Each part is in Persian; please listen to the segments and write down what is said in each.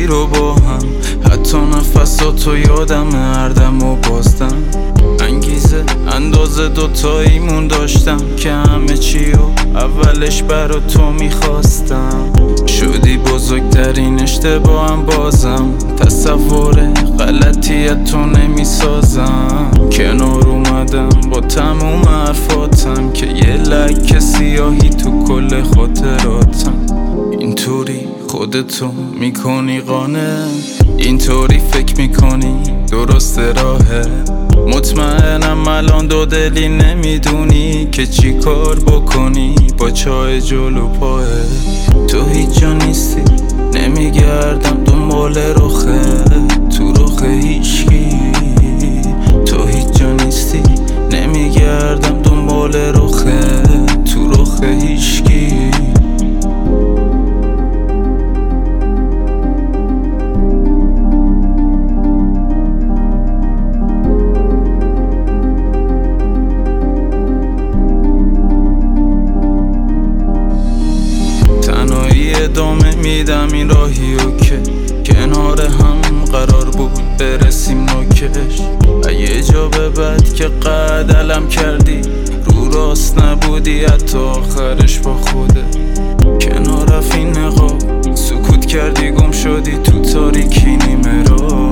رو با هم، حتی نفساتو یادم هر دم و بازدم. انگیزه اندازه دوتاییمون داشتم که همه چیو اولش برا تو میخواستم. شدی بزرگترین اشتباهم بازم، تصور غلطیتو نمیسازم. کنار اومدم با تموم حرفاتم که یه لکه سیاهی تو کل خاطراتم. اینطوری خودتو میکنی قانع، اینطوری فکر میکنی درست راهه. مطمئنم الان دو دلی نمیدونی که چی کار بکنی با چای جلو پاه. تو هیچ جا نیستی، نمیگردم دنبال رخه تو رخ هیچکی. تو هیچ جا نیستی، نمیگردم دنبال رخه تو رخ هیچکی. ادامه میدم این راهیو که کنار هم قرار بود برسیم نوکش. اگه جا به بعد که قدلم کردی رو راست نبودی حتی آخرش با خوده. کنار رفت این نقاب سکوت کردی گم شدی تو تاریکی نیمه را.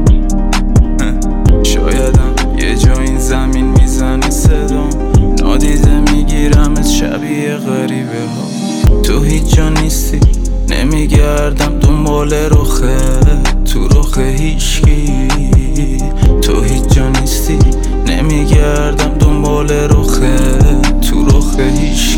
شایدم یه جا این زمین میزنی صدام، نادیده میگیرمت شبیه غریبه ها. تو هیچ جا نیستی، نمیگردم دنبال رخه تو رخ هیچکی. تو هیچ جا نیستی، نمیگردم دنبال رخه تو رخ هیچکی.